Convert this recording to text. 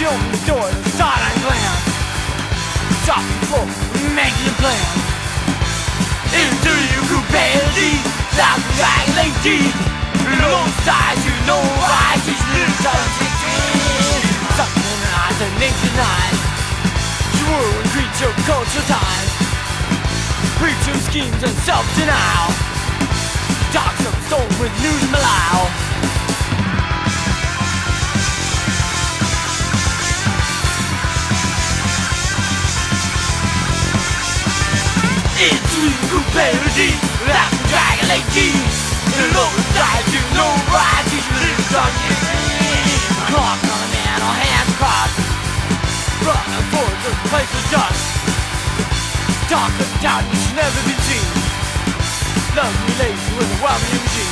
open the door to start on glance. Drop the floor, make your plan. Into your stupidity, like a dragon lake deep. Alongside you, no right, you live something. Something out the nature night. You were and creature culture time. Preaching schemes and self-denial. Dark stone with news malao. Into your parody, like a dragon like deep. Alongside you, no right, you live on your dream. Clock on a man, all hands crossed. Running forward to the place of dust. Dark of doubt, you should never be seen. Lovely lady with a wobbly machine.